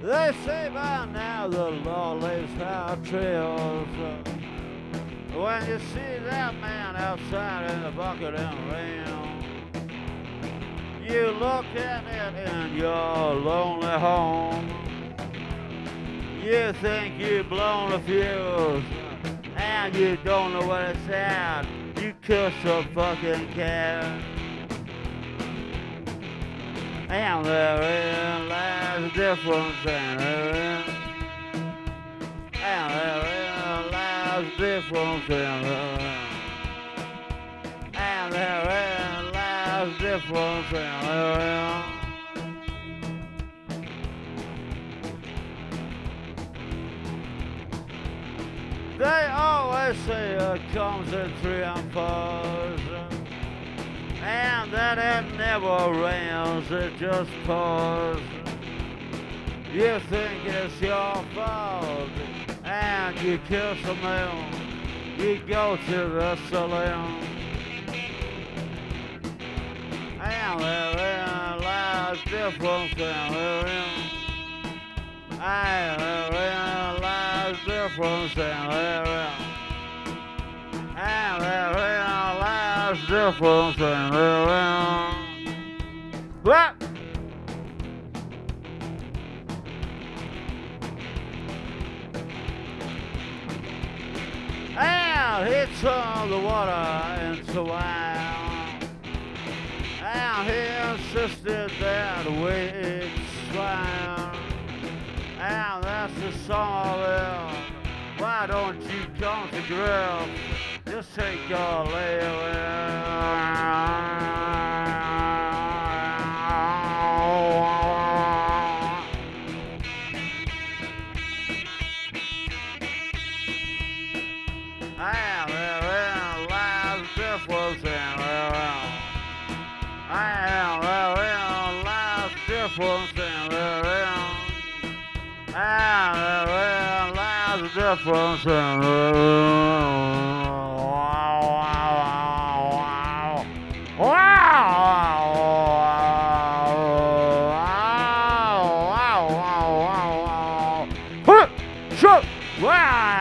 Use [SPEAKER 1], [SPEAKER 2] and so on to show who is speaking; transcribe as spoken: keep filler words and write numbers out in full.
[SPEAKER 1] They say by now the law lays out trails. When you see that man outside in the bucket and rain, you look at it in your lonely home. You think you've blown a fuse, and you don't know what it's at. You kiss a fucking cat. And therein lies difference, and therein, and therein lies difference, and therein, and therein lies difference, and therein. They always say it comes in three and fours, and that it never rains, it just pours. You think it's your fault, and you kiss a man, you go to the saloon, and therein lies difference, and therein, and therein lies difference, and therein, and therein lies difference, and therein. What? And he turned the water into wine, and he insisted that we eat swine, and that's the song of it. Why don't you come to grill? Just take your leave. And therein lies difference, and therein, and therein lies difference, and therein, and therein lies difference, and therein. Wow!